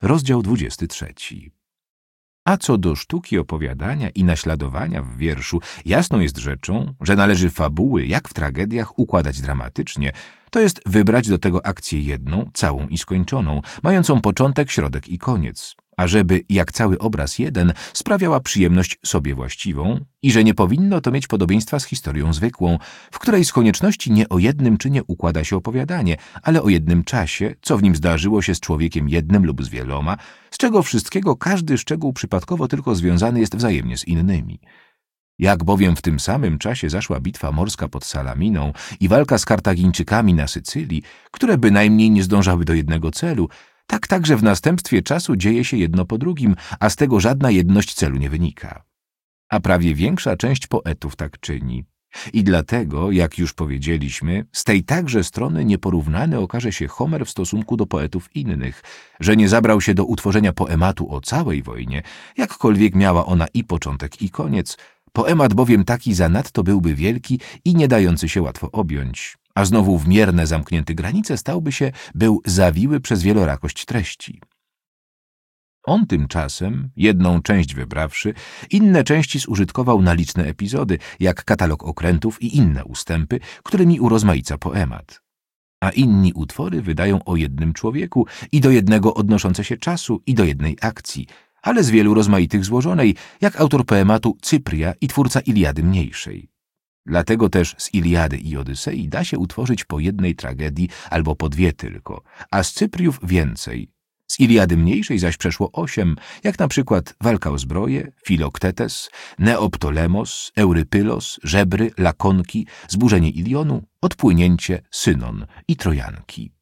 Rozdział 23. A co do sztuki opowiadania i naśladowania w wierszu, jasną jest rzeczą, że należy fabuły, jak w tragediach, układać dramatycznie, to jest wybrać do tego akcję jedną, całą i skończoną, mającą początek, środek i koniec, ażeby, jak cały obraz jeden, sprawiała przyjemność sobie właściwą i że nie powinno to mieć podobieństwa z historią zwykłą, w której z konieczności nie o jednym czynie układa się opowiadanie, ale o jednym czasie, co w nim zdarzyło się z człowiekiem jednym lub z wieloma, z czego wszystkiego każdy szczegół przypadkowo tylko związany jest wzajemnie z innymi. Jak bowiem w tym samym czasie zaszła bitwa morska pod Salaminą i walka z Kartagińczykami na Sycylii, które bynajmniej nie zdążały do jednego celu, tak także w następstwie czasu dzieje się jedno po drugim, a z tego żadna jedność celu nie wynika. A prawie większa część poetów tak czyni. I dlatego, jak już powiedzieliśmy, z tej także strony nieporównany okaże się Homer w stosunku do poetów innych, że nie zabrał się do utworzenia poematu o całej wojnie, jakkolwiek miała ona i początek, i koniec. Poemat bowiem taki zanadto byłby wielki i nie dający się łatwo objąć, a znowu w mierne zamknięte granice stałby się, był zawiły przez wielorakość treści. On tymczasem, jedną część wybrawszy, inne części zużytkował na liczne epizody, jak katalog okrętów i inne ustępy, którymi urozmaica poemat. A inni utwory wydają o jednym człowieku i do jednego odnoszące się czasu i do jednej akcji, ale z wielu rozmaitych złożonej, jak autor poematu Cypria i twórca Iliady mniejszej. Dlatego też z Iliady i Odysei da się utworzyć po jednej tragedii albo po dwie tylko, a z Cypriów więcej. Z Iliady mniejszej zaś przeszło 8, jak na przykład walka o zbroję, Filoktetes, Neoptolemos, Eurypylos, żebry, lakonki, zburzenie Ilionu, odpłynięcie, Synon i Trojanki.